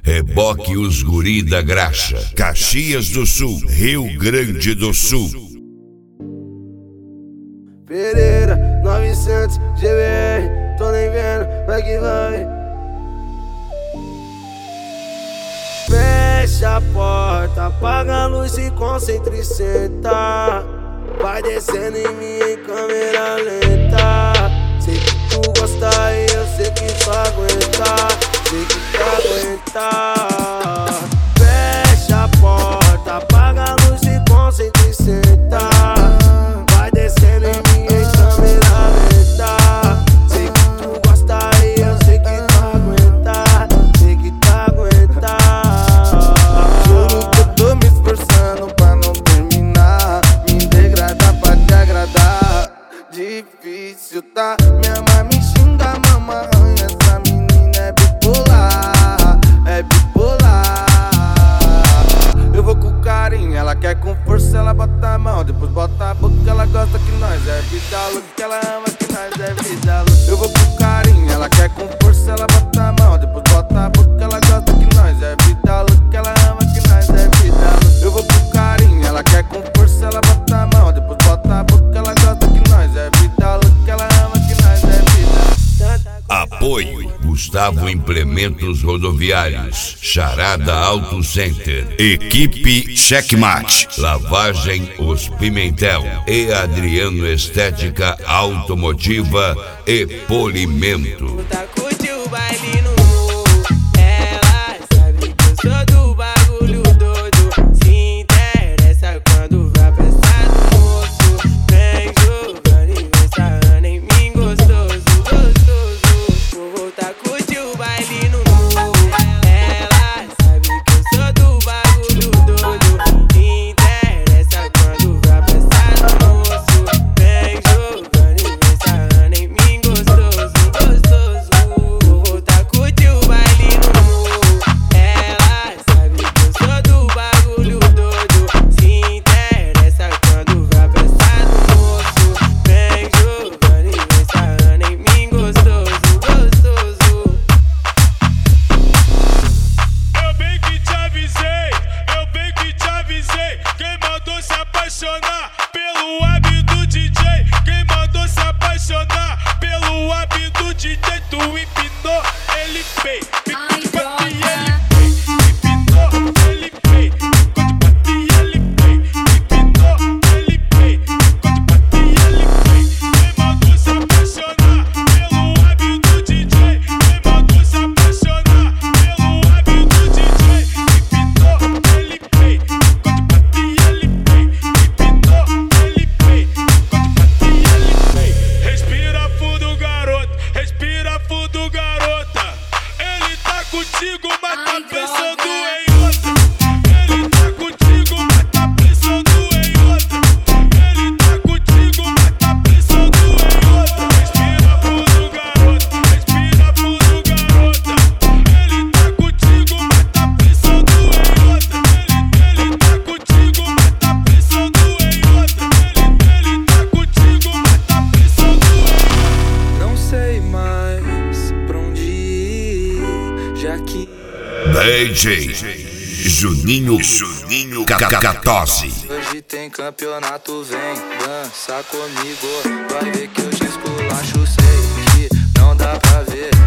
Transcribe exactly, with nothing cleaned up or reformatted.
Reboque os guri da graxa. Caxias do Sul, Rio Grande do Sul. Pereira, novecentos G B R, tô nem vendo, vai que vai. Fecha a porta, apaga a luz, se concentra e senta. Vai descendo em mim em câmera lenta. Sei que tu gosta e eu sei que tu aguenta. Sei que tu aguenta. Fecha a porta, apaga a luz, se concentra e senta. Vai descendo em mim em câmera lenta. Sei que tu gosta e eu sei que tu aguenta. Sei que tu aguenta. Juro que eu tô me esforçando pra não terminar. Me degradar pra te agradar. Difícil, tá? Minha mãe me xinga, mamãe. Essa menina é bipolar, é bipolar. Eu vou com carinho, ela quer com força, ela bota a mão, depois bota a boca, ela gosta que nós é vida louca, que ela ama que nós é vida louca. Eu vou com carinho, ela quer com força, ela bota a mão, depois bota a boca, ela gosta que nós é vida louca, que ela ama que nós é vida louca. Eu vou com carinho, ela quer com força, ela bota a mão, depois bota a boca, ela gosta que nós é vida louca, que ela ama que nós é vida. Apoio Gustavo Implementos Rodoviários, Charada Auto Center, Equipe Checkmate, Lavagem Os Pimentel e Adriano Estética Automotiva e Polimento. Curtiu o baile no morro, ela sabe que eu sou do bagulho doido. Se interessa quando vai prestar do moço. Vem jogando e vem sarrando em mim gostoso, gostoso. Vou voltar, curtir o baile no morro, ela sabe que eu sou do bagulho doido. Se interessa quando vai prestar do moço. Vem jogando e vem sarrando em mim gostoso, gostoso. Vou voltar, curtir o baile no morro, ela sabe que eu sou do bagulho doido. Se interessa quando vai prestar do moço. Vem jogando e vem sarrando em mim gostoso, gostoso. Eu bem que te avisei, eu bem que te avisei. Quem mandou se apaixonar pelo hábito D J? Quem mandou se apaixonar pelo hábito D J? Tu empinou, ele fez. Ficou de bate e ele fez. Empinou, ele fez. Ficou de bate e ele fez. Empinou, ele fez. Ficou de bate e ele fez. Quem mandou se apaixonar pelo hábito D J? Quem mandou se apaixonar pelo hábito D J? Empinou, ele fez. Ficou de bate e ele fez. Empinou, ele fez. Ficou de bate e ele fez. Respira fundo, garoto. Respira fundo, garota. Ele tá contigo, mas tá pensando em outra. Ele tá contigo, mas tá pensando em outra. Ele tá contigo, mas tá pensando em outra. Respira fundo, garota. Respira fundo, garota. Ele tá contigo, mas tá pensando em outra. Ele, ele tá contigo, mas tá pensando em outra. Ele, ele tá contigo, mas tá pensando em outra. Não sei mais pra onde ir, já que D J Juninho Juninho Catose. hoje tem campeonato, vem dança comigo. Vai ver que eu te esculacho, sei que não dá pra ver.